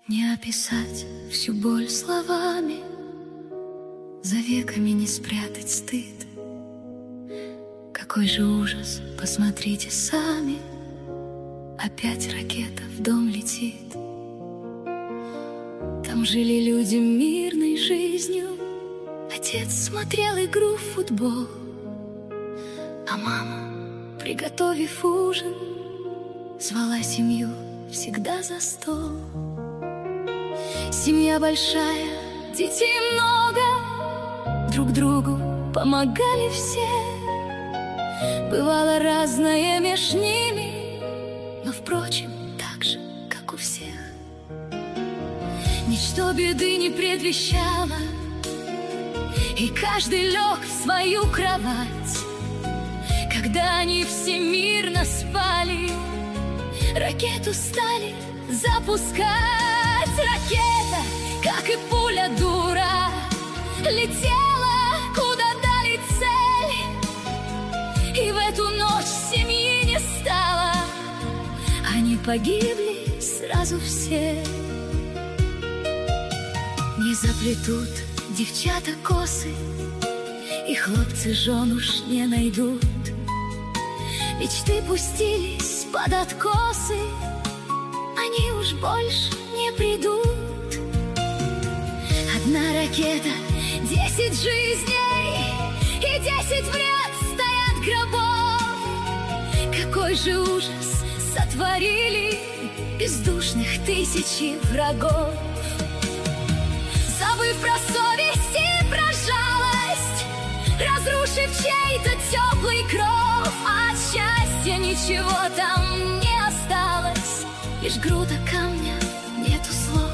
Не описать всю боль словами, за веками не спрятать стыд. Какой же ужас, посмотрите сами, опять ракета в дом летит. Там жили люди мирной жизнью, отец смотрел игру в футбол, а мама, приготовив ужин, звала семью всегда за стол. Семья большая, детей много, друг другу помогали все. Бывало разное меж ними, но, впрочем, так же, как у всех. Ничто беды не предвещало, и каждый лег в свою кровать. Когда они все мирно спали, ракету стали запускать. Ракета, как и пуля дура, летела, куда дали цель. И в эту ночь семьи не стало, они погибли сразу все. Не заплетут девчата косы, и хлопцы жен уж не найдут. Мечты пустились под откосы, они уж больше не придут. Одна ракета, 10 жизней, и 10 в ряд стоят гробов. Какой же ужас сотворили бездушных тысячи врагов. Забыв про совесть и про жалость, разрушив чей-то теплый кров, от счастья ничего там не осталось, лишь груда камня, нету слов.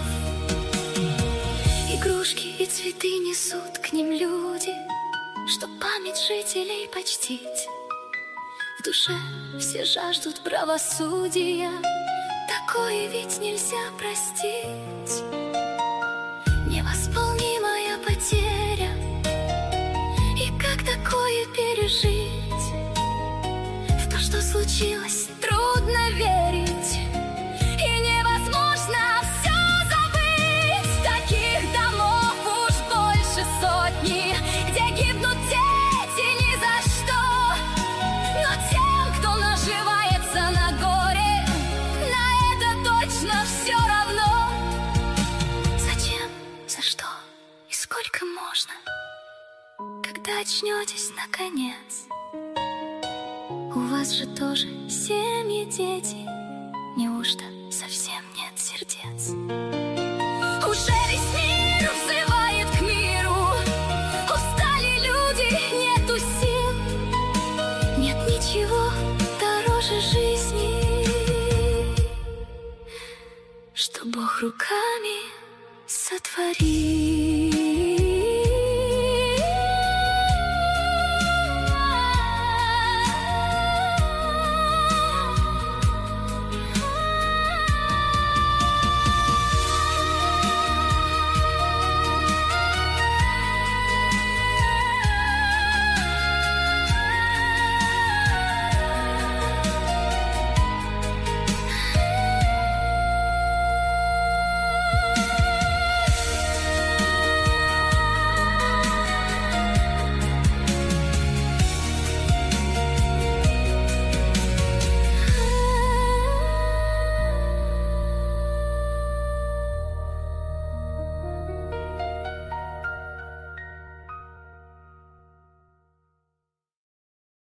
Игрушки и цветы несут к ним люди, чтоб память жителей почтить. В душе все жаждут правосудия, такое ведь нельзя простить. Невосполнимая потеря, и как такое пережить? В то, что случилось, трудно верить, и невозможно все забыть. Таких домов уж больше сотни, где гибнут дети ни за что. Но тем, кто наживается на горе, на это точно все равно. Зачем, за что и сколько можно? Когда очнетесь наконец, у вас же тоже семьи, дети, неужто совсем нет сердец? Уже весь мир взывает к миру, устали люди, нету сил. Нет ничего дороже жизни, что Бог руками сотворил.